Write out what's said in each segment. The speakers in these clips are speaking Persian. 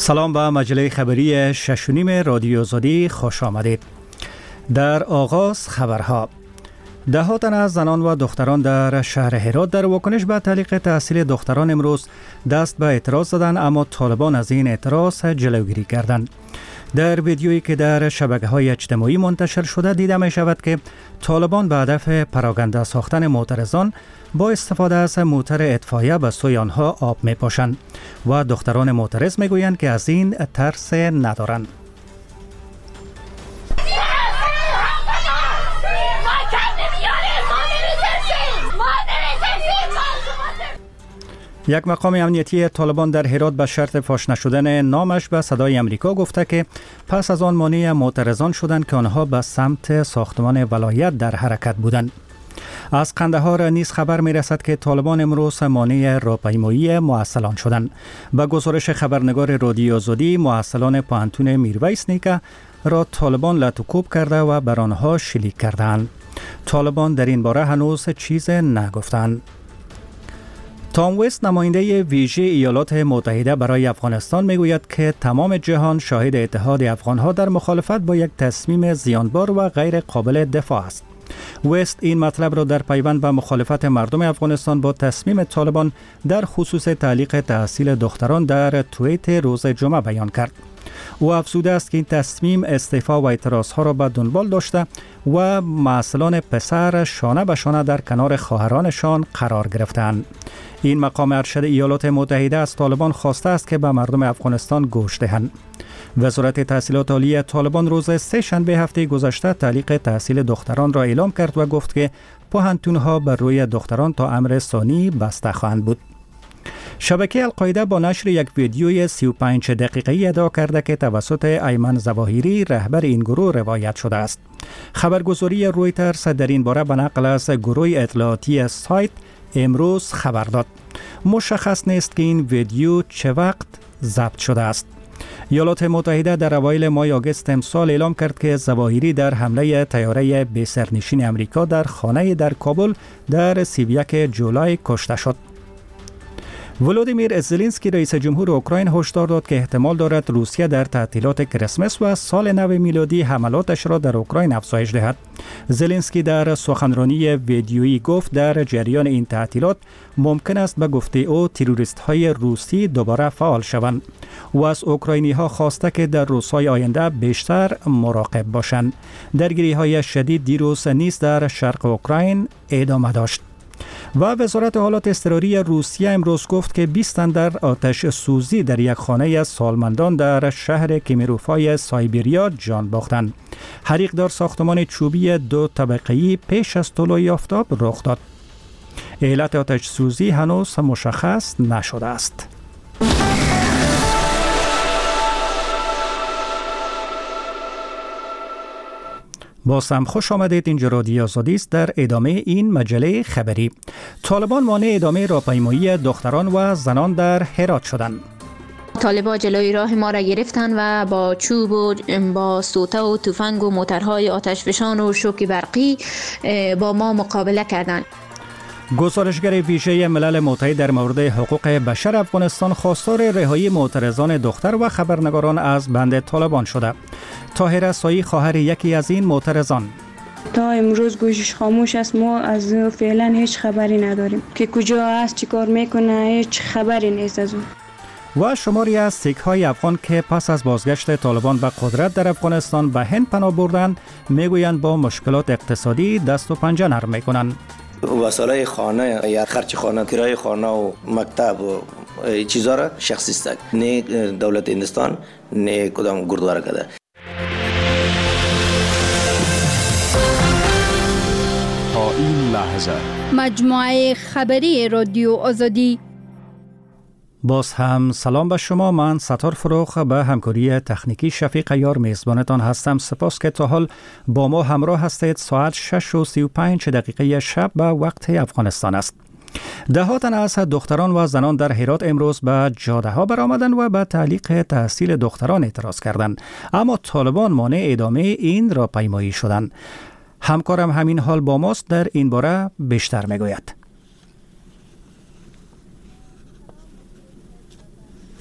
سلام به مجله خبری 6 رادیو آزادی خوش آمدید. در آغاز خبرها: ده تن از زنان و دختران در شهر هرات در واکنش به تعلیق تحصیل دختران امروز دست به اعتراض زدند، اما طالبان از این اعتراض جلوگیری کردند. در ویدیویی که در شبکه‌های اجتماعی منتشر شده دیده می شود که طالبان به هدف پراکنده ساختن معترضان با استفاده از موتر اطفائیه به سوی آنها آب می پاشند و دختران معترض می گویند که از این ترس ندارند. یک مقام امنیتی طالبان در هرات به شرط فاش نشدن نامش به صدای امریکا گفته که پس از آن مانع معترضان شدند که آنها به سمت ساختمان ولایت در حرکت بودند. از قندهار نیز خبر می رسد که طالبان امروز مانع راهپیمایی معسلان شدند. به گزارش خبرنگار رادیو آزادی، معسلان پوهنتون میرویس نیکه را طالبان لطوکوب کرده و بر آنها شلیک کردند. طالبان در این باره هنوز چیز نگفتند. تام وست، نماینده ویژه ایالات متحده برای افغانستان، میگوید که تمام جهان شاهد اتحاد افغانها در مخالفت با یک تصمیم زیانبار و غیر قابل دفاع است. وست این مطلب را در پیوند به مخالفت مردم افغانستان با تصمیم طالبان در خصوص تعلیق تحصیل دختران در توییت روز جمعه بیان کرد. او افزوده است که این تصمیم استعفا و اعتراضها را به دنبال داشته و معسلان پسر شانه به شانه در کنار خواهرانشان قرار گرفتند. این مقام ارشد ایالات متحده از طالبان خواسته است که به مردم افغانستان گوش دهند. وزارت تحصیلات عالی طالبان روز سه شنبه هفته گذشته تعلیق تحصیل دختران را اعلام کرد و گفت که پوهنتون‌ها بر روی دختران تا امر ثانی بسته خواهند بود. شبکه القاعده با نشر یک ویدیوی 35 دقیقه‌ای ادعا کرده که توسط ایمن ظواهری رهبر این گروه روایت شده است. خبرگزاری رویترز در این باره به نقل از گروه اطلاعاتی سایت امروز خبر داد. مشخص نیست که این ویدیو چه وقت ضبط شده است. ایالات متحده در اوایل ماه آگوست امسال اعلام کرد که ظواهری در حمله طیاره بی سرنشین امریکا در خانه در کابل در 31 جولای کشته شد. ولودیمیر زلنسکی رئیس جمهور اوکراین هشدار داد که احتمال دارد روسیه در تعطیلات کریسمس و سال نو میلادی حملاتش را در اوکراین افزایش دهد. زلنسکی در سخنرانی ویدیویی گفت در جریان این تعطیلات ممکن است به گفته او تروریست های روسی دوباره فعال شوند و از اوکراینی ها خواسته که در روزهای آینده بیشتر مراقب باشند. درگیری های شدید دیروز نیز در شرق اوکراین ادامه داشت. و وزارت حالات اضطراری روسیه امروز گفت که 20 تن در آتش سوزی در یک خانه سالمندان در شهر کمیروفای سایبریا جان باختند. حریق در ساختمان چوبی 2 طبقه‌ای پیش از طلوع آفتاب رخ داد. علت آتش سوزی هنوز مشخص نشده است. باز هم خوش آمدید. اینجا رادیو آزادی است. در ادامه این مجله خبری: طالبان مانع ادامه راهپیمایی دختران و زنان در هرات شدند. طالبان جلوی راه ما را گرفتند و با چوب و با سوته و تفنگ و موترهای آتشفشان و شوک برقی با ما مقابله کردند. گزارشگر ویژه ملل متحد در مورد حقوق بشر افغانستان خواستار رهایی معترضان دختر و خبرنگاران از بند طالبان شده. طاهره سایی خواهر یکی از این معترضان: تا امروز گوشش خاموش است. ما از فعلا هیچ خبری نداریم که کجا است، چی کار میکنه، هیچ خبری نیست از او. و شماری از سیک های افغان که پس از بازگشت طالبان به قدرت در افغانستان به هند پناه بردند میگویند با مشکلات اقتصادی دست و پنجه نرم میکنند. وسایل خانه یا خرج خانه، کرایه خانه و مکتب و چیزا را شخصی است. نه دولت هندوستان نه کدام گردواره کرده. تا این لحظه مجموعه خبری رادیو آزادی. باز هم سلام به شما. من ستار فروخ به همکاری تکنیکی شفیق عیار میزبانتان هستم. سپاس که تا حال با ما همراه هستید. ساعت 6:35 شب به وقت افغانستان است. ده تن از دختران و زنان در هرات امروز به جاده ها برآمدند و به تعلیق تحصیل دختران اعتراض کردند، اما طالبان مانع ادامه این راهپیمایی شدند. همکارم همین حال با ماست، در این باره بیشتر میگوید.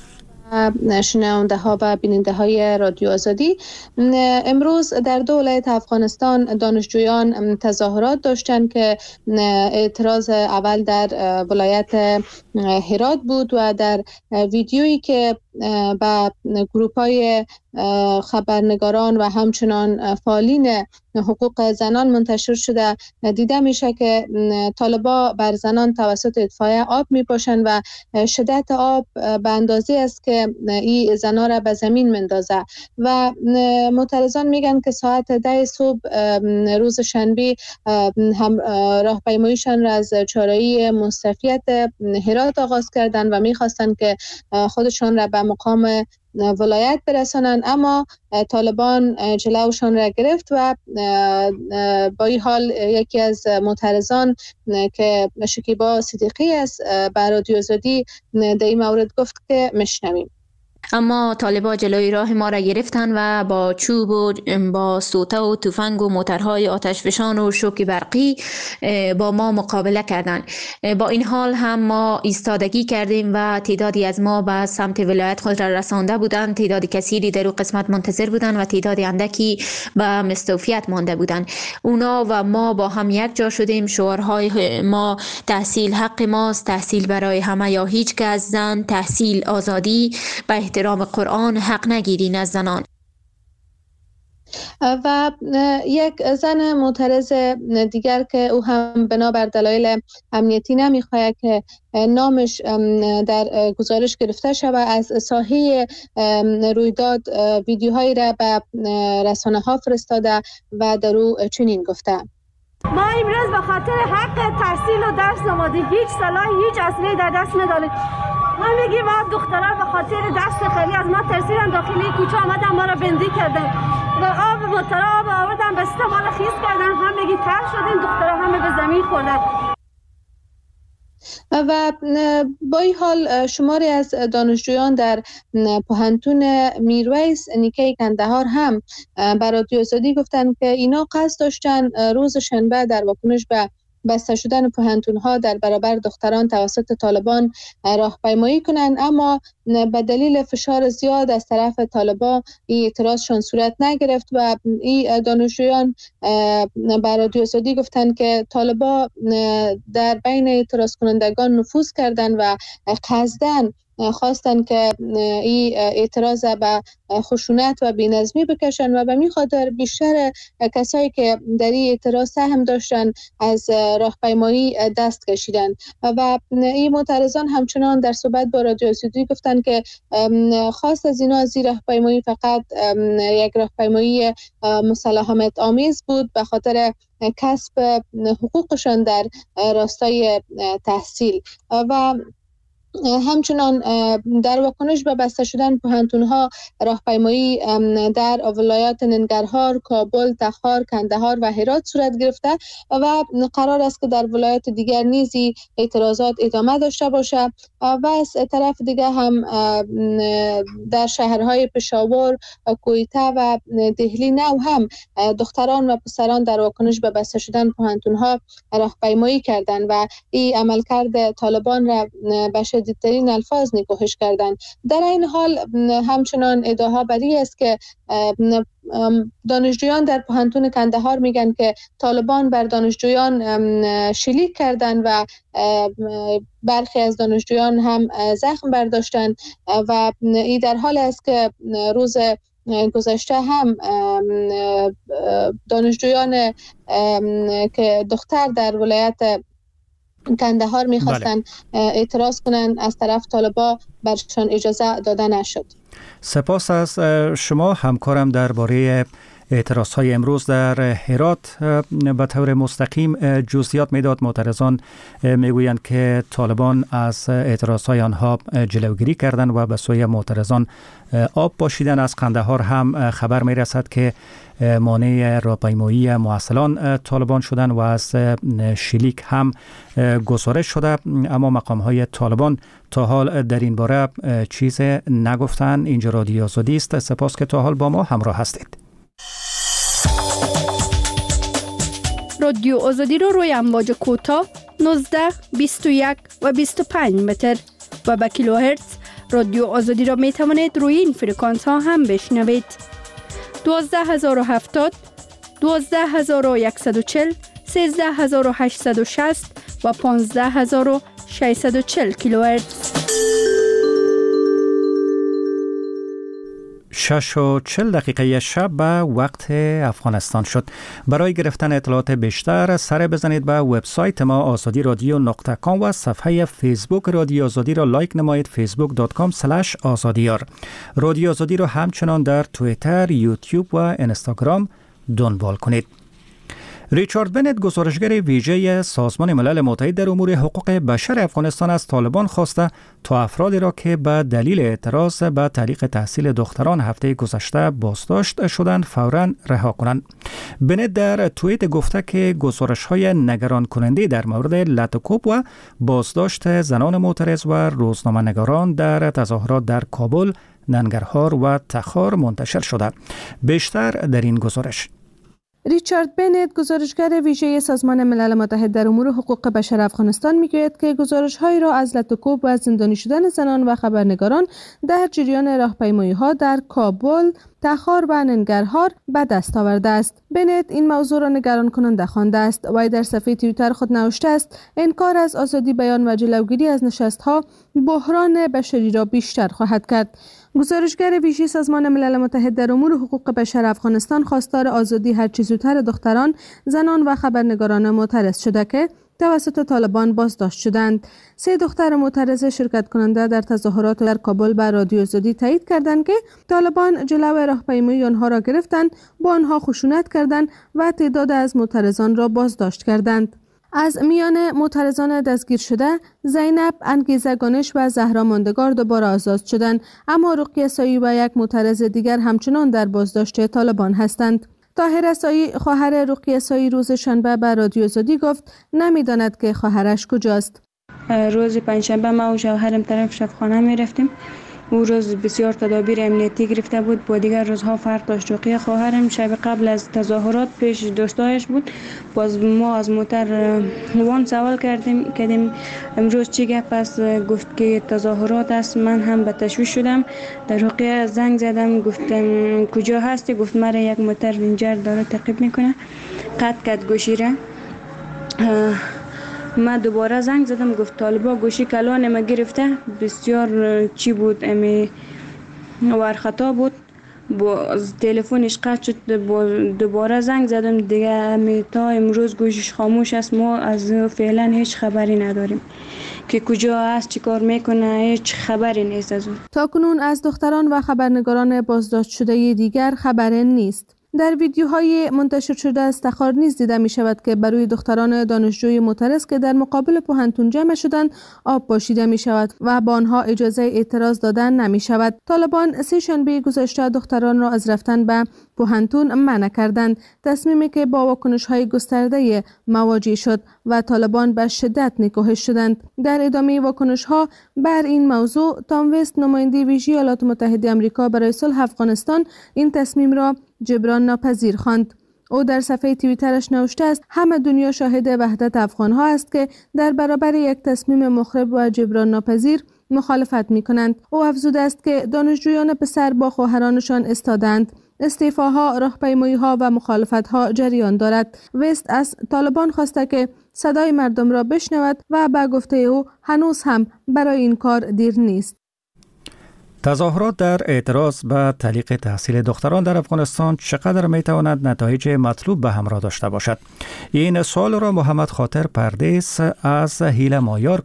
شنونده ها و بیننده های رادیو آزادی، امروز در دو ولایت افغانستان دانشجویان تظاهرات داشتند که اعتراض اول در ولایت هرات بود و در ویدیویی که با گروپ های خبرنگاران و همچنان فعالین حقوق زنان منتشر شده دیده میشه که طالبا بر زنان توسط اطفائیه آب میپاشند و شدت آب به اندازه است که این زنان را به زمین مندازه و معترضان میگن که ساعت 10 صبح روز شنبه هم راهپیماییشان را از چهارراه مستوفیت هرات آغاز کردند و میخواستند که خودشان را به مقام ولایت برسانند، اما طالبان جلوشان را گرفت و با این حال یکی از معترضان که شکیبا صدیقی است بر رادیو آزادی در این مورد گفت که میشنویم. اما طالبان جلوی راه ما را گرفتن و با چوب و با سوته و تفنگ و موترهای آتشفشان و شوک برقی با ما مقابله کردند. با این حال هم ما ایستادگی کردیم و تعدادی از ما به سمت ولایت خود را رسانده بودند. تعداد کثیری در اون قسمت منتظر بودند و تعداد اندکی به مستوفیت مانده بودند. اونا و ما با هم یک جا شدیم. شعارهای ما تحصیل حق ماست، تحصیل برای همه یا هیچ کس، زن، تحصیل، آزادی، به احترام قرآن، حق نگیرین از زنان. و یک زن معترض دیگر که او هم بنابر دلایل امنیتی نمیخواد که نامش در گزارش گرفته شود، از ساحه رویداد ویدیوهایی را به رسانه ها فرستاده و در او چنین گفته: ما امروز به خاطر حق تحصیل و درس آمدیم، هیچ سلاح، هیچ اسلحه‌ای در دست نداریم. ما میگیم ما دخترها به خاطر دست خیلی از ما ترسیدن، داخلی کوچه آمدن ما را بندی کردن و آب موترها آب آوردن بسته ما را خیس کردن، هم میگی تر شدیم، دخترها همه به زمین خوردن. و با این حال شماری از دانشجویان در پوهنتون میرویس نیکی کندهار هم بر رادیو آزادی گفتند که اینا قصد داشتن روز شنبه در واکنش به بسته شدن پوهنتون‌ها در برابر دختران توسط طالبان راهپیمایی کنند، اما به دلیل فشار زیاد از طرف طالبان این اعتراضشان صورت نگرفت و این دانشجویان بر رادیو آزادی گفتند که طالبان در بین اعتراض کنندگان نفوذ کردند و قصداً خواستن که این اعتراض به خشونت و بی‌نظمی بکشن و به می خاطر بیشتر کسایی که در این اعتراض سهم داشتن از راهپیمایی دست کشیدن و این معترضان همچنان در صحبت با رادیو آزادی گفتن که خواست از اینا از این راهپیمایی فقط یک راهپیمایی مصالحت آمیز بود به خاطر کسب حقوقشان در راستای تحصیل و همچنان در واکنش به بسته شدن پوهنتون‌ها راهپیمایی در ولایات ننگرهار، کابل، تخار، کندهار و هرات صورت گرفته و قرار است که در ولایات دیگر نیز اعتراضات ادامه داشته باشه و از طرف دیگر هم در شهرهای پشاور، کویته و دهلی نو هم دختران و پسران در واکنش به بسته شدن پوهنتون‌ها راهپیمایی کردند و این عملکرد طالبان را به شدیدترین الفاظ نکوهش کردند. در این حال همچنان ادعاها بر این است که دانشجویان در پوهنتون کندهار میگن که طالبان بر دانشجویان شلیک کردند و برخی از دانشجویان هم زخم برداشتند و این در حال است که روز گذشته هم دانشجویان که دختر در ولایت کندهار میخواستن اعتراض کنند، از طرف طالبا برشان اجازه داده نشد. سپاس از شما. همکارم درباره اعتراضهای امروز در هرات به طور مستقیم جزئیات میداد. معترضان میگویند که طالبان از اعتراضهای آنها جلوگیری کردند و به سوی معترضان آب پاشیدن. از قندهار هم خبر میرسد که مانع راهپیمایی مواصلان طالبان شدند و از شلیک هم گزارش شده، اما مقام‌های طالبان تا حال در این باره چیز نگفتند. اینجا رادیو آزادی است. سپاس که تا حال با ما همراه هستید. رادیو آزادی رو روی امواج کوتاه 19، 21 و 25 متر و به کیلوهرتز رادیو آزادی را می توانید روی این فرکانس ها هم بشنوید. 12070 12140 13860 و 15640 کیلوهرتز. 6:40 شب به وقت افغانستان شد. برای گرفتن اطلاعات بیشتر سر بزنید به وبسایت ما azadiradyo.com و صفحه فیسبوک رادیو آزادی را لایک نمایید facebook.com/azadiyar. رادیو آزادی را همچنان در توییتر، یوتیوب و اینستاگرام دنبال کنید. ریچارد بنت، گزارشگر ویژه سازمان ملل متحد در امور حقوق بشر افغانستان، از طالبان خواسته تا افرادی را که به دلیل اعتراض به تعلیق تحصیل دختران هفته گذشته بازداشت شدند فوراً رها کنند. بنت در توییت گفته که گزارش‌های نگران کننده در مورد لطکوب و بازداشت زنان معترض و روزنامه‌نگاران در تظاهرات در کابل، ننگرهار و تخار منتشر شده. بیشتر در این گزارش. ریچارد بنت، گزارشگر ویژه سازمان ملل متحد در امور حقوق بشر افغانستان، میگوید که گزارش‌هایی را از لطکوب و زندانی شدن زنان و خبرنگاران در جریان راهپیمایی‌ها در کابل، تخار و ننگرهار به دست آورده است. بنت این موضوع را نگران کننده خوانده است. وی در صفحه توییتر خود نوشته است: انکار از آزادی بیان و جلوگیری از نشست‌ها بحران بشری را بیشتر خواهد کرد. گزارشگر ویژه سازمان ملل متحد در امور حقوق بشر افغانستان خواستار آزادی هرچه زودتر دختران، زنان و خبرنگاران معترض شده که توسط طالبان بازداشت شدند. 3 دختر معترض شرکت کننده در تظاهرات در کابل به رادیو آزادی تایید کردند که طالبان جلو راهپیمایی آنها را گرفتند، با آنها خشونت کردند و تعداد از معترضان را بازداشت کردند. از میان معترضان دستگیر شده، زینب، انگیزه گانش و زهرا ماندگار دوباره آزاد شدند، اما رقیه سایی و یک معترض دیگر همچنان در بازداشت طالبان هستند. طاهره سایی، خواهر رقیه سایی، روز شنبه به رادیو آزادی گفت نمیداند که خواهرش کجاست. روز پنجشنبه ما و شوهرم طرف شفاخانه می رفتیم. او روز بسیار تدابیر امنیتی گرفته بود، با دیگر روزها فرق داشت. رقیه خواهرم شب قبل از تظاهرات پیش دوستایش بود. باز ما از موتر وان سوال کردیم امروز چی گپ است؟ گفت که تظاهرات است. من هم به تشویش شدم. در رقیه زنگ زدم، گفتم کجا هستی؟ گفت مرا یک موتر رنجر داره تعقیب میکنه. قطع کرد گوشی را. من دوباره زنگ زدم، گفت طالبا گوشی کلان ما گرفته. بسیار چی بود، امی ورخطا بود. با تلفنش قطع شد. دوباره زنگ زدم دیگه، امی تا امروز گوشیش خاموش است. ما از فعلا هیچ خبری نداریم که کجا است، چی کار میکنه، هیچ خبری نیست از اون. تا کنون از دختران و خبرنگاران بازداشت شده دیگر خبری نیست. در ویدیوهای منتشر شده از تخار نیز دیده می شود که برای دختران دانشجوی معترض که در مقابل پوهنتون جمع شدند آب پاشیده می شود و با آنها اجازه اعتراض دادن نمی شود. طالبان 3 شنبه گذشته دختران را از رفتن به پوهنتون منع کردند، تصمیمی که با واکنش‌های گسترده مواجه شد و طالبان به شدت نکوهش شدند. در ادامه واکنش‌ها بر این موضوع، تام وست، نماینده ویژه ایالات متحده آمریکا برای صلح افغانستان، این تصمیم را جبران ناپذیر خواند. او در صفحه توییترش نوشته است: همه دنیا شاهد وحدت افغان‌ها است که در برابر یک تصمیم مخرب و جبران ناپذیر مخالفت می‌کنند. او افزوده است که دانشجویان پسر با خواهرانشان استادند. استعفاها، راهپیمایی‌ها و مخالفت‌ها جریان دارد. وست از طالبان خواسته که صدای مردم را بشنود و به گفته او هنوز هم برای این کار دیر نیست. تظاهرات در اعتراض به تعلیق تحصیل دختران در افغانستان چقدر میتواند نتایج مطلوب به همراه داشته باشد؟ این سوال را محمد خاطر پردیس از هیله مایار،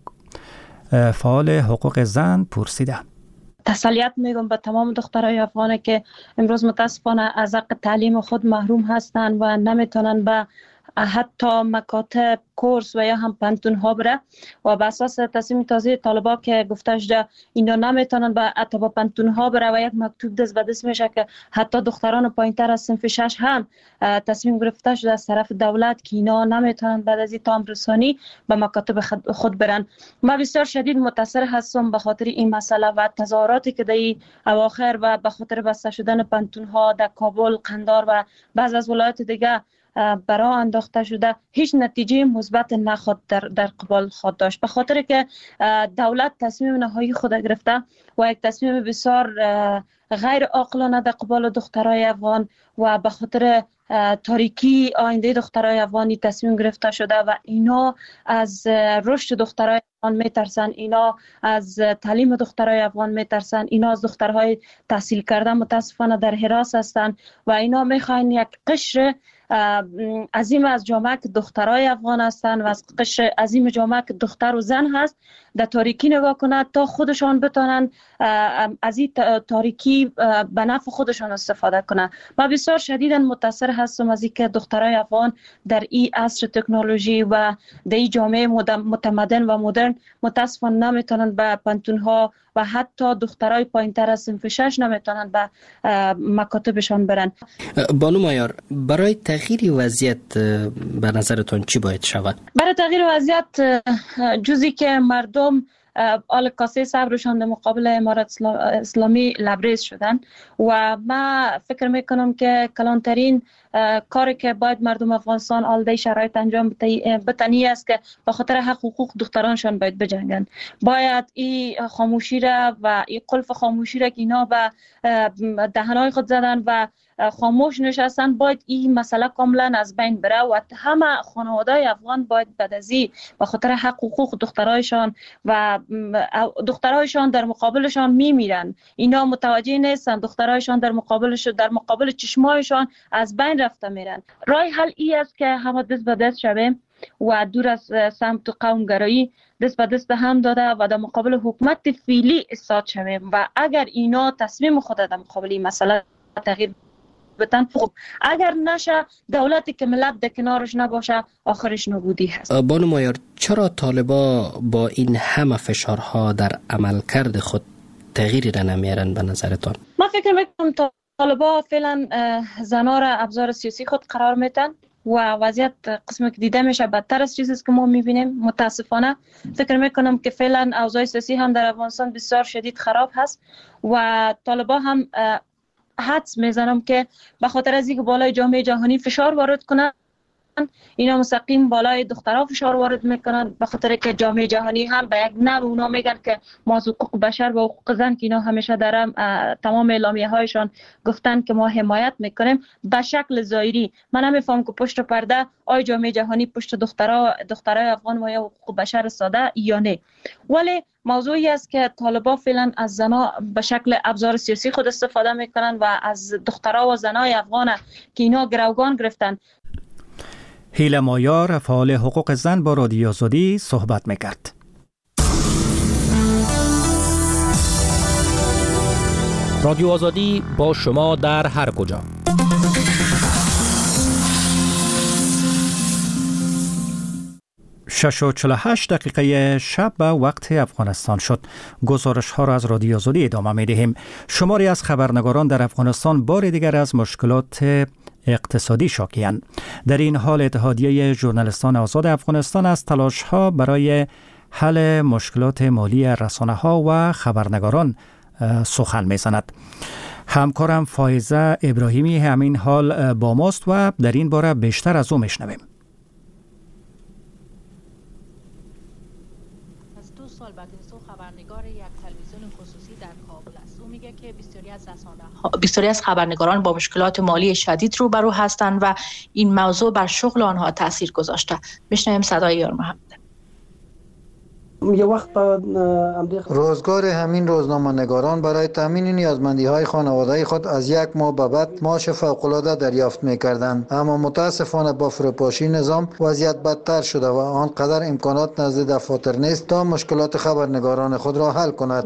فعال حقوق زن، پرسیده. تسلیت میگم به تمام دخترای افغان که امروز متاسفانه از حق تعلیم خود محروم هستند و نمیتونن به حتی مکاتب، کورس و یا هم پانتون ها بره و به اساس تصمیم تازه طالبا که گفته شده اینا نمیتونن به حتی با پانتون ها بره و یک مکتوب دست به دست میشه که حتی دختران پایینتر از صنف 6 هم تصمیم گرفته شده از طرف دولت که اینا نمیتونن بعد از این تام رسانی به مکاتب خود برن. ما بسیار شدید متاثر هستم به خاطر این مسئله و تظاهراتی که در اواخر و به خاطر بسته شدن پانتون ها در کابل، قندار و بعض از ولایات دیگه برا انداخته شده هیچ نتیجه مثبت نخواد در قبال خود داشت، به خاطر که دولت تصمیم نهایی خود گرفته و یک تصمیم بسیار غیر عاقلانه در قبال دخترای افغان و به خاطر تاریکی آینده دخترای افغانی تصمیم گرفته شده و اینا از رشد دخترای افغان میترسن، اینا از تعلیم دخترای افغان میترسن، اینا از دخترهای تحصیل کرده متاسفانه در حراس هستن و اینا میخواین یک قشر عظیم از جامعه که دخترای افغان هستن و از قشر عظیم جامعه که دختر و زن هست در تاریکی نگاه کنند تا خودشان بتونن از این تاریکی به نفع خودشان استفاده کنند. من بسیار شدیداً متاثر هستم از اینکه دخترای افغان در این عصر تکنولوژی و در این جامعه متمدن و مدرن متاسفانه نمیتونن به پانتونها و حتی دخترای پایین‌تر از صنف 6 نمیتونن به مکاتبشان برن. بانو مایار، برای تغییر وضعیت به نظرتون چی باید شود؟ برای تغییر وضعیت جزی که مردم آل کاسه صبرشان در مقابل امارت اسلامی لبریز شدن و من فکر میکنم که کلانترین کاری که باید مردم افغانستان آلده شرایط انجام بتنی است که به خاطر حق حقوق دخترانشان باید بجنگن. باید این خاموشی را و این قلف خاموشی را که اینا به دهنهای خود زدن و خاموش نشستن باید این مسئله کاملا از بین بره و همه خانواده‌های افغان باید بعد از این به خاطر حق حقوق دخترایشان و دخترایشان در مقابلشان میمیرن، اینا متوجه نیستن، دخترایشان در مقابل چشمایشان از بین رفته میرن. راه حل ای است که همه دست به دست شویم و دور از سمت قومگرایی دست به دست هم داده و در مقابل حکومت فعلی ایستاد شویم و اگر اینا تصمیم خود در مقابل این مسئله تغییر بتن خوب، اگر نشه دولتی که ملت در کنارش نباشه آخرش نابودی هست. بانو مایار، چرا طالبا با این همه فشارها در عملکرد خود تغییری را نمیارن به نظرتان؟ من فکر میکنم طالبا فعلا زنا را ابزار سیاسی خود قرار میدن و وضعیت قسمی که دیده میشه بدتر از چیزی که ما میبینیم. متاسفانه فکر میکنم که فعلا اوضاع سیاسی هم در افغانستان بسیار شدید خراب هست و طالبا هم حدس میزنم که به خاطر از اینکه بالای جامعه جهانی فشار وارد کنن اینا مستقیم بالای دخترها فشار وارد میکنن، به خاطر که جامعه جهانی هم به یک نوع اونا میگن که ما از حقوق بشر و حقوق زن که اینا همیشه در تمام اعلامیه هایشان گفتن که ما حمایت میکنیم به شکل ظاهری. من نمیفهم که پشت پرده آی جامعه جهانی پشت دخترای افغان و یا حقوق بشر ساده یا نه. ولی موضوعی است که طالبا فعلا از زنا به شکل ابزار سیاسی خود استفاده میکنن و از دخترها و زنای افغان که اینا گروگان گرفتن. هیله مایار، فعال حقوق زن، با رادیو آزادی صحبت میکرد. رادیو آزادی با شما در هر کجا. شش و 48 دقیقه شب به وقت افغانستان شد. گزارش ها را از رادیو آزادی ادامه می دهیم. شماری از خبرنگاران در افغانستان بار دیگر از مشکلات اقتصادی شاکی‌اند. در این حال اتحادیه ژورنالیستان آزاد افغانستان از تلاش ها برای حل مشکلات مالی رسانه ها و خبرنگاران سخن می‌زند. همکارم فایزه ابراهیمی همین حال با ماست و در این باره بیشتر از او میشنویم. از 2 سال بعد از خبرنگار یک تلویزیون خصوصی در کابل است. او میگه که بسیاری از خبرنگاران با مشکلات مالی شدید روبرو هستند و این موضوع بر شغل آنها تاثیر گذاشته. بشنویم صدای یار محمد. یه وقت روزگار همین روزنامه‌نگاران برای تامین نیازمندی‌های خانواده‌ای خود از 1 ماه به بعد معاش فوق‌العاده دریافت می‌کردند، اما متأسفانه با فروپاشی نظام وضعیت بدتر شده و آنقدر امکانات نزد دفاتر نیست تا مشکلات خبرنگاران خود را حل کند.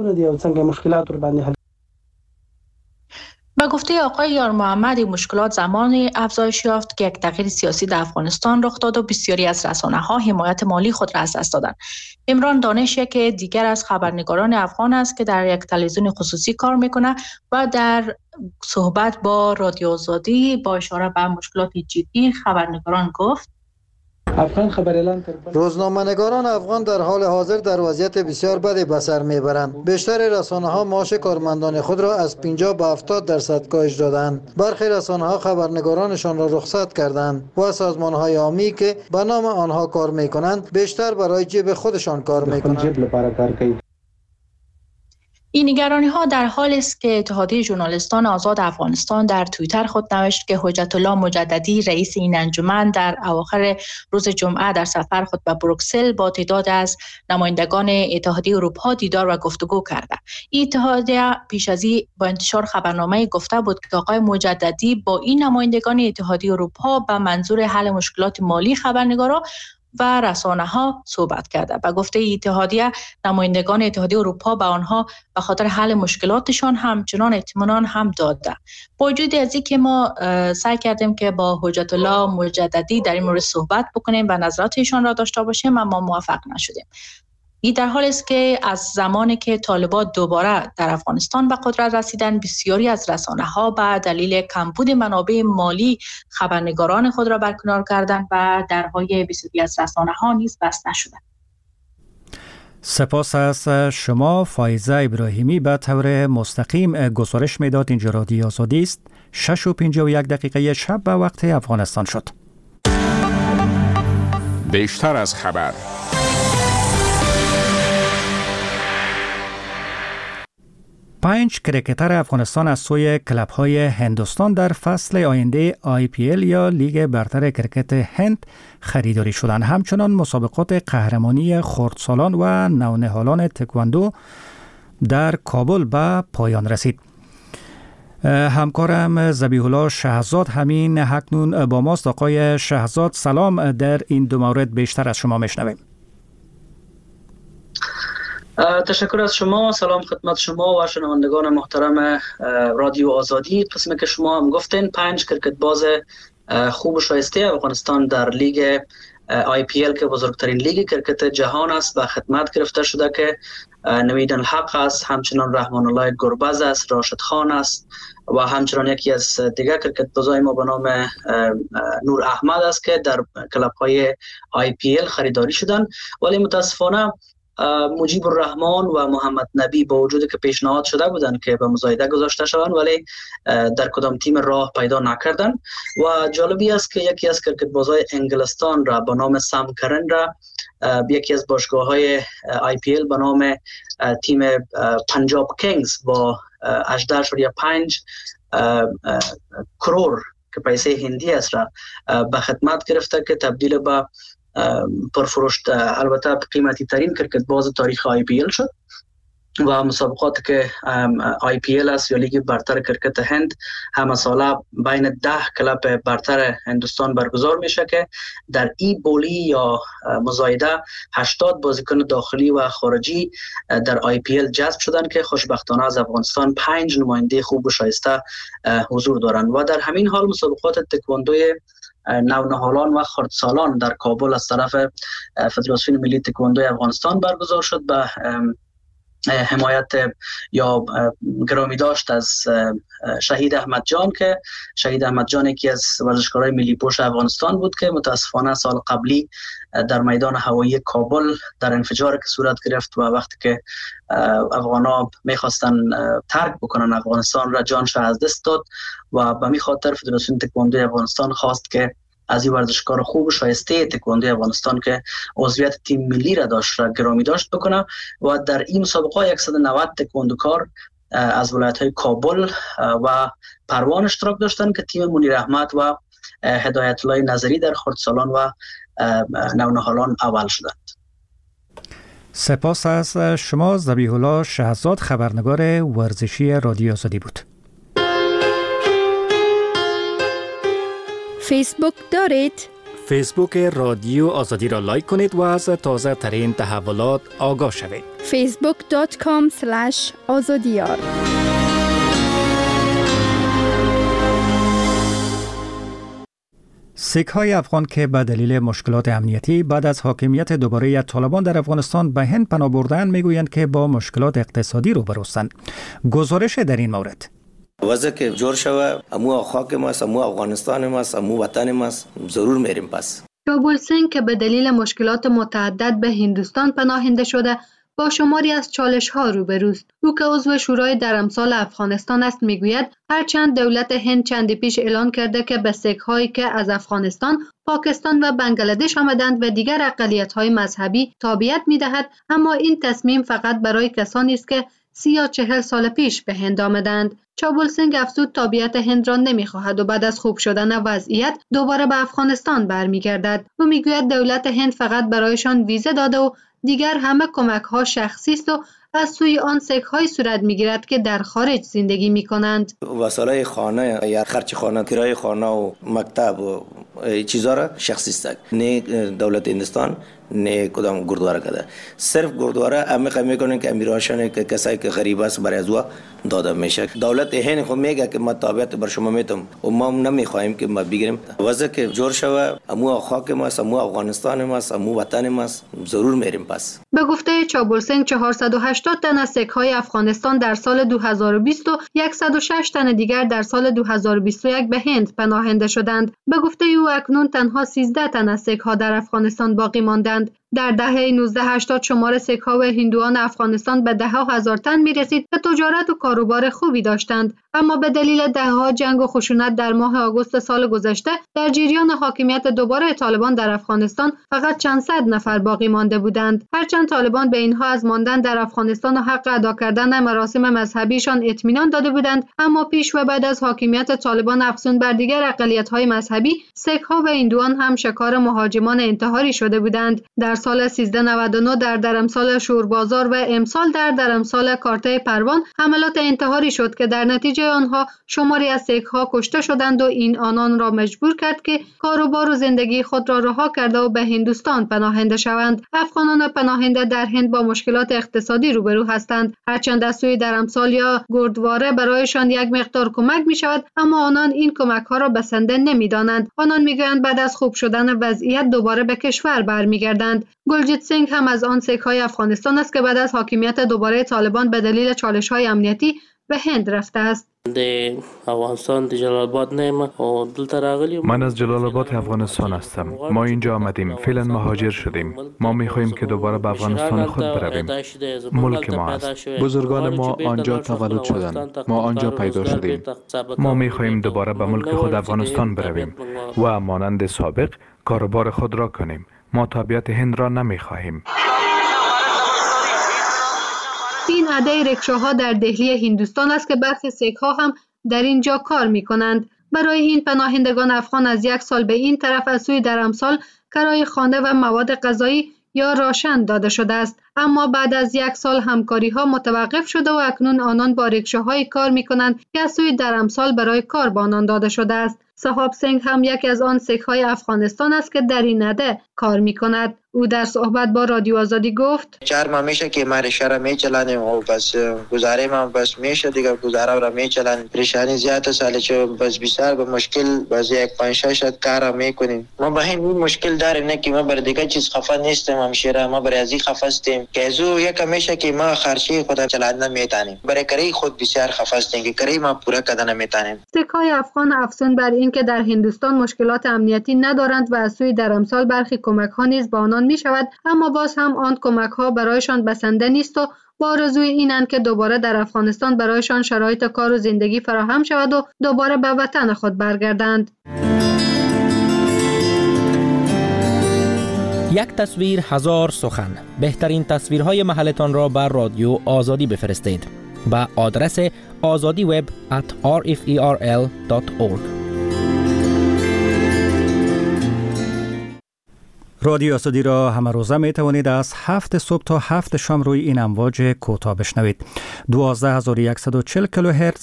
با گفته آقای یار محمد، مشکلات زمانی افزایش یافت که یک تغییر سیاسی در افغانستان رخ داد و بسیاری از رسانه‌ها حمایت مالی خود را از دست دادند. عمران دانش که دیگر از خبرنگاران افغان است که در یک تلویزیون خصوصی کار میکنه و در صحبت با رادیو آزادی با اشاره به مشکلات جدی خبرنگاران گفت: روزنامه‌نگاران افغان در حال حاضر در وضعیت بسیار بدی به سر میبرند. بیشتر رسانه‌ها معاش کارمندان خود را از 50 به 70% کاهش دادند. برخی رسانه‌ها خبرنگارانشان را رخصت کردند و سازمان‌های عامی که به نام آنها کار می‌کنند بیشتر برای جیب خودشان کار می‌کنند. این نگرانی ها در حالی است که اتحادیه ژورنالیستان آزاد افغانستان در توییتر خود نوشت که حجت الله مجددی رئیس این انجمن در اواخر روز جمعه در سفر خود به بروکسل با تعداد از نمایندگان اتحادیه اروپا دیدار و گفتگو کرده. این اتحادیه پیش از این با انتشار خبرنامه گفته بود که آقای مجددی با این نمایندگان اتحادیه اروپا به منظور حل مشکلات مالی خبرنگاران و رسانه ها صحبت کرده. به گفته اتحادیه نمایندگان اتحادیه اروپا به آنها به خاطر حل مشکلاتشان همچنان اطمینان هم داده. با وجود از اینکه ما سعی کردیم که با حجت الله مجددی در این مورد صحبت بکنیم و نظراتشان را داشته باشیم اما موفق نشدیم. این در حالی است که از زمانی که طالبان دوباره در افغانستان به قدرت رسیدن بسیاری از رسانه‌ها به دلیل کمبود منابع مالی خبرنگاران خود را برکنار کردند و درهای بسیاری از رسانه‌ها نیز بسته شدند. سپاس از شما فایزه ابراهیمی. به طور مستقیم گزارش میداد. اینجا رادیو آزادی است. 6:51 شب به وقت افغانستان شد. بیشتر از خبر. 5 کرکتر افغانستان از سوی کلب‌های هندوستان در فصل آینده IPL یا لیگ برتر کرکت هند خریداری شدند. همچنان مسابقات قهرمانی خردسالان و نونهالان تکواندو در کابل به پایان رسید. همکارم ذبیح الله شهزاد همین اکنون با ماست. آقای شهزاد سلام. در این دو مورد بیشتر از شما میشنویم. تشکر از شما. سلام خدمت شما و شنوندگان محترم رادیو آزادی. قسمی که شما هم گفتین 5 کرکت باز خوب و شایسته افغانستان در لیگ IPL که بزرگترین لیگ کرکت جهان است به خدمت گرفته شده که نوید الحق است، همچنان رحمان الله گربز است، راشد خان است و همچنان یکی از دیگر کرکت بازای ما به نام نور احمد است که در کلب های IPL خریداری شدند. ولی متاسفانه مجیب الرحمن و محمد نبی با وجودی که پیشنهاد شده بودند که به مزایده گذاشته شوند ولی در کدام تیم راه پیدا نکردند. و جالبی است که یکی از کرکت بازای انگلستان را به نام سام کرن را یکی از باشگاه‌های IPL به نام تیم پنجاب کینگز با 18.5 کرور که پیسه هندی است را به خدمت گرفته که تبدیل به پرفروش البته قیمتی ترین کرکت باز تاریخ IPL شد. و مسابقاتی که IPL است یا لیگ برتر کرکت هند همه ساله بین 10 کلب برتر هندوستان برگزار میشه که در ای بولی یا مزایده 80 بازیکن داخلی و خارجی در IPL جذب شدن که خوشبختانه از افغانستان 5 نماینده خوب و شایسته حضور دارند. و در همین حال مسابقات تکواندوی نونهالان و خردسالان در کابل از طرف فدراسیون ملی تکواندوی افغانستان برگزار شد به حمایت یا گرامی داشت از شهید احمد جان که شهید احمد جان یکی از ورزشکارای ملی پوش افغانستان بود که متاسفانه سال قبلی در میدان هوایی کابل در انفجاری که صورت گرفت و وقتی که افغانا میخواستن ترک بکنن افغانستان را جانش از دست داد و به می خاطر فدراسیون تکواندوی افغانستان خواست که از این ورزشکار خوب و شایسته تکواندوی افغانستان که عضویت تیم ملی را داشت را گرامی داشت بکنه و در این مسابقه 190 تکواندوکار از ولایت‌های کابل و پروان اشتراک داشتند که تیم منیر احمد و هدایت الله نظری در خردسالان و نونهالان اول شدند. سپاس از شما. ذبیح الله شهزاد خبرنگار ورزشی رادیو آزادی بود. فیسبوک دارید؟ فیسبوک رادیو آزادی را لایک کنید و از تازه ترین تحولات آگاه شوید. facebook.com/azadiyar. سیک های افغان که به دلیل مشکلات امنیتی بعد از حاکمیت دوباره طالبان در افغانستان به هند پناه بردند میگویند که با مشکلات اقتصادی روبرو هستند. گزارش در این مورد. وضع که جور شوه امو خاک ماست، امو افغانستان ماست، امو وطن ماست، ضرور میریم پس. چابول-سنگ که به دلیل مشکلات متعدد به هندوستان پناهنده شده با شماری از چالش‌ها روبروست. او که عضو شورای درمسال افغانستان است میگوید هرچند دولت هند چندی پیش اعلان کرده که به سیک‌هایی که از افغانستان، پاکستان و بنگلادش آمدند و دیگر اقلیت‌های مذهبی تابعیت می‌دهد، اما این تصمیم فقط برای کسانی است که 30 یا 40 سال پیش به هند آمدند. چابول-سنگ افزود تابعیت هند را نمی‌خواهد و بعد از خوب شدن وضعیت دوباره به افغانستان برمیگردد. او میگوید دولت هند فقط برایشان ویزه داده و دیگر همه کمک‌ها شخصی است و از سوی آن سیک‌های صورت می‌گیرد که در خارج زندگی می‌کنند. وسایل خانه یا خرج خانه، کرایه خانه و مکتب و چیزا را شخصی است. نه دولت هندوستان نه کدام گردواره کرده. صرف گردواره عمیق میکنن که امیراشون که کسایی که غریب است برای ازوا داده میشه. دولت هند خود میگه که ما تابعیت بر شما میتم و ما نمیخوایم که ما بگیریم. واسه که جور شوه امو خاک ما است، امو افغانستان ما است، امو وطن ما است، ضرور میریم پس. به گفته چابول-سنگ 480 تن از سیک‌های افغانستان در سال 2020 و 106 تن دیگر در سال 2021 به هند پناهنده شدند. به گفته او اکنون تنها 13 تن از سیک‌ها در افغانستان باقی ماندند. در دهه 1980 شمار سیک‌ها و هندوان افغانستان به ده‌ها هزار تن می‌رسید که تجارت و کاروبار خوبی داشتند، اما به دلیل دهه‌ها جنگ و خشونت در ماه آگوست سال گذشته در جریان حاکمیت دوباره طالبان در افغانستان فقط چند صد نفر باقی مانده بودند. هرچند طالبان به اینها از ماندن در افغانستان و حق ادا کردن مراسم مذهبیشان اطمینان داده بودند، اما پیش و بعد از حاکمیت طالبان افزون بر دیگر اقلیت‌های مذهبی، سیک‌ها و هندوان هم شکار مهاجمان انتحاری شده بودند. در سال 1399 در درمسال شوربازار و امسال در درمسال کارته پروان حملات انتحاری شد که در نتیجه آنها شماری از سیک‌ها کشته شدند و این آنان را مجبور کرد که کاروبار و زندگی خود را رها کرده و به هندوستان پناهنده شوند. افغانان پناهنده در هند با مشکلات اقتصادی روبرو هستند. هرچند از سوی درمسال یا گردواره برایشان یک مقدار کمک می شود، اما آنان این کمک‌ها را بسنده نمی‌دانند. آنان می‌گویند بعد از خوب شدن وضعیت دوباره به کشور برمیگردند. گلجیت سنگ هم از آن سیک‌های افغانستان است که بعد از حاکمیت دوباره طالبان به دلیل چالش‌های امنیتی به هند رفته است. من از جلال آباد افغانستان هستم. ما اینجا آمدیم، فعلا مهاجر شدیم. ما می‌خواهیم که دوباره به افغانستان خود برویم. ملک ما است. بزرگان ما آنجا تولد شدند. ما آنجا پیدا شدیم. ما می‌خواهیم دوباره به ملک خود افغانستان برویم و مانند سابق کاروبار خود را کنیم. ما تابعیت هند را نمی‌خواهیم. این عده رکشاها در دهلی هندوستان است که برخی سیک‌ها هم در اینجا کار می‌کنند. برای این پناهندگان افغان از 1 سال به این طرف از سوی درمسال کرایه خانه و مواد غذایی یا راشن داده شده است، اما بعد از 1 سال همکاری‌ها متوقف شده و اکنون آنان با رکشاهای کار می‌کنند که از سوی درمسال برای کار به آنان داده شده است. صاحب سنگ هم یکی از آن سیک‌های افغانستان است که در این عده کار می‌کند. او در صحبت با رادیو آزادی گفت 4 ماه میشه که ما رشته را میچلانیم و بس گزاره ما بس میشه دیگه گزاره را میچلانیم. پریشانی زیاد ساله چه بس بیشتر به مشکل باز 1-5-6 کار میکنیم. ما به این مشکل داریم نه که ما بر دیگه چیز خفه نیستیم، همشیره ما برای ازی خفه هستیم که ازو یک میشه که ما خرچی خود چلان نمیتونیم. برای کاری خود بسیار خفه هستیم که کاری ما پورا کردن نمیتونیم. سیک‌های افغان افزون بر این که در هندوستان مشکلات امنیتی ندارند و از سوی درمسال برخی کمک‌ها نیز به آنان می شود، اما باز هم آن کمک‌ها برایشان بسنده نیست و با آرزوی اینند که دوباره در افغانستان برایشان شرایط کار و زندگی فراهم شود و دوباره به وطن خود برگردند. یک تصویر هزار سخن. بهترین تصویرهای محلتان را بر رادیو آزادی بفرستید به آدرس azadiweb@rferl.org. رادیو آزادی را همه روزه می توانید از 7 صبح تا 7 شام روی این امواج کوتاه بشنوید. 12140 کیلوهرتز،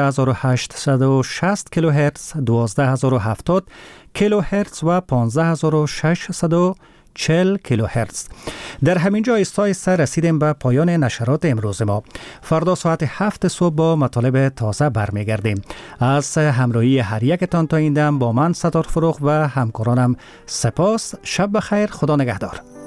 13860 کیلوهرتز، 12070 کیلوهرتز و 15640 کیلوهرتز. در همین جا آهسته رسیدیم به پایان نشرات امروز ما. فردا ساعت 7 صبح با مطالب تازه برمیگردیم. از همراهی هر یکتان تا این دم با من ستار فروغ و همکارانم سپاس. شب بخیر. خدا نگهدار.